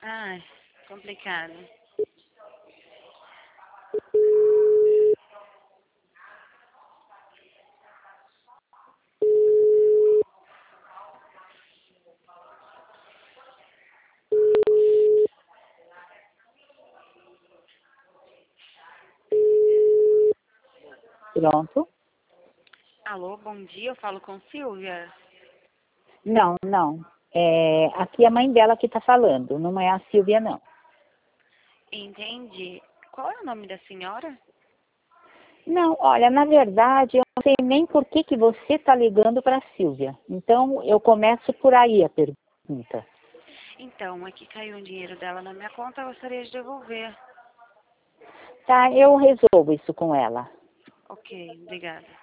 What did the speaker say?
Ai, complicado. Pronto. Alô, bom dia, eu falo com Silvia. Não, não. Aqui é a mãe dela que está falando, não é a Silvia, não. Entendi. Qual é o nome da senhora? Não, olha, na verdade, eu não sei nem por que você está ligando para a Silvia. Então, eu começo por aí a pergunta. Então, aqui caiu um dinheiro dela na minha conta, eu gostaria de devolver. Tá, eu resolvo isso com ela. Ok, obrigada.